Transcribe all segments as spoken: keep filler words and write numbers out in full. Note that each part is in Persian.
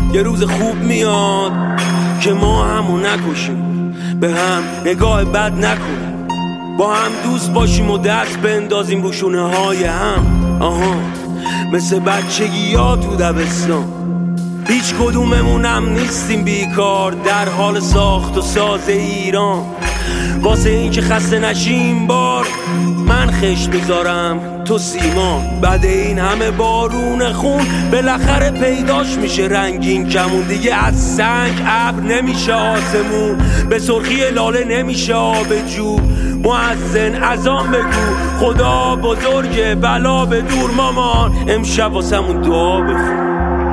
یه روز خوب میاد که ما همو نکشیم، به هم نگاه بد نکنیم، با هم دوست باشیم و دست بندازیم رو شونه های هم. آها مثل بچگی ها تو دبستان، هیچ کدوممونم نیستیم بیکار در حال ساخت و ساز ایران. واسه این که خسته نشیم بار من خشت بذارم تو سیمان. بعد این همه بارون خون بالاخره پیداش میشه رنگین کمون. دیگه از سنگ ابر نمیشه آسمون، به سرخی لاله نمیشه آب جو. مؤذن اذان بگو خدا بزرگه بلا به دور مامان، امشب واسمون دعا بخون.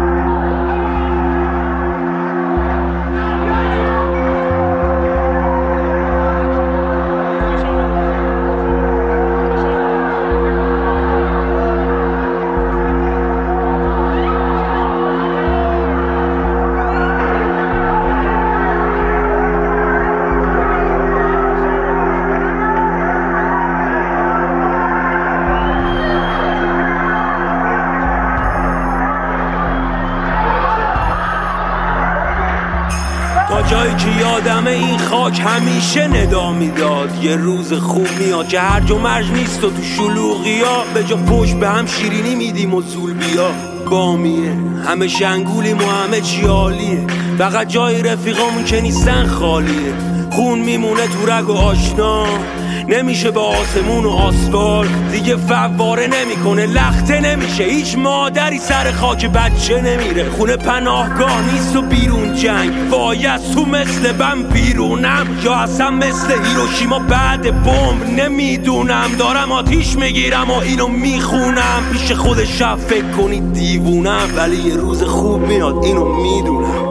تا جایی که یادمه این خاک همیشه ندا میداد یه روز خوب میاد که هرج و مرج نیست و تو شلوغی ها به جا پشت به هم شیرینی میدیم و زول بیا. بامیه همه شنگولیم و همه چی عالیه، فقط جای رفیقامون که نیستن خالیه. خون میمونه تو رگ و آشنا، نمیشه به آسمون و آسفال دیگه فواره نمیکنه، لخته نمیشه. هیچ مادری سر خاک بچه نمیره، خونه پناهگاه نیست و بیرون جنگ. باید تو مثل بم بیرونم یا اصلا مثل هیروشیما بعد بمب نمیدونم. دارم آتیش میگیرم و اینو میخونم، پیش خود شب فکر کنید دیوونم، ولی یه روز خوب میاد اینو میدونم.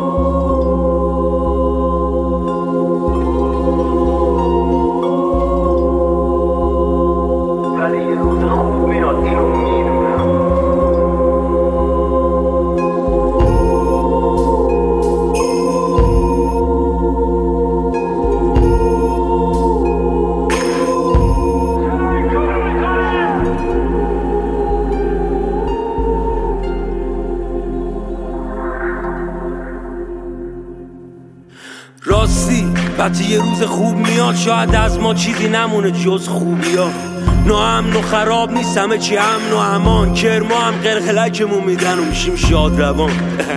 راستی وقتی یه روز خوب میاد شاید از ما چیزی نمونه جز خوبی ها. ناامن و خراب نیست همه چی امن و امان، کرما هم قلقلکمون میدن و میشیم شاد روان.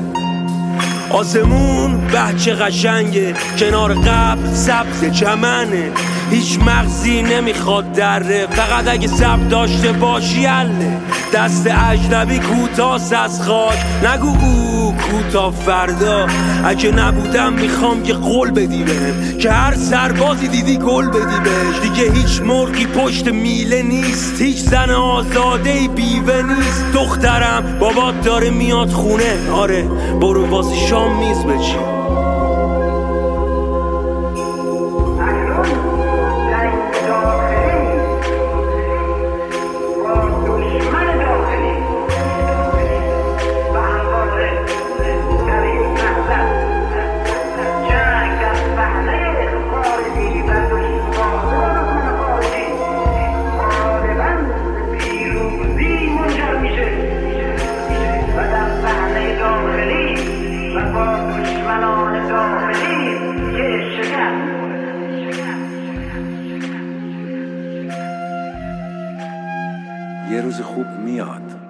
آسمون به چه قشنگه، کنار قبر سبز چمنه، هیچ مغزی نمیخواد دره، فقط اگه صبر داشته باشی حله. دست اجنبی کوتاست از خاک، نگو او کوتا فردا. اگه نبودم میخوام یه قول بدی بهم که هر سربازی دیدی گل بدی بهش. دیگه هیچ مرغی پشت میله نیست، هیچ زن آزادهی بیوه نیست. دخترم بابات داره میاد خونه، آره برو واسه شام میز بچین. یه روز خوب میاد.